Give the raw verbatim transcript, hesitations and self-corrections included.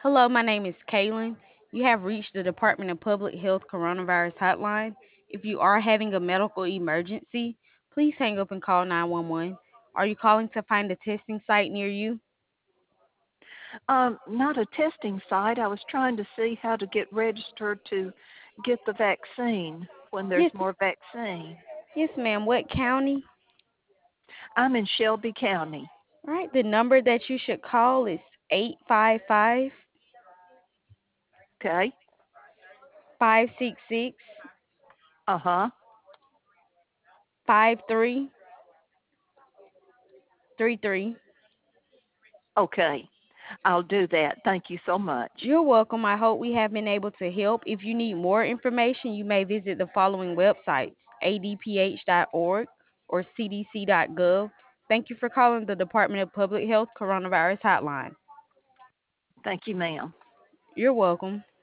Hello, my name is Kaylin. You have reached the Department of Public Health Coronavirus Hotline. If you are having a medical emergency, please hang up and call nine one one. Are you calling to find a testing site near you? Um, not a testing site. I was trying to see how to get registered to get the vaccine when there's Yes, more vaccine. yes, ma'am. What county? I'm in Shelby County. All right, the number that you should call is eight five five, Okay. five six six, Uh huh. five three three three. Okay. I'll do that. Thank you so much. You're welcome. I hope we have been able to help. If you need more information, you may visit the following websites: a d p h dot org or c d c dot gov. Thank you for calling the Department of Public Health Coronavirus Hotline. Thank you, ma'am. You're welcome.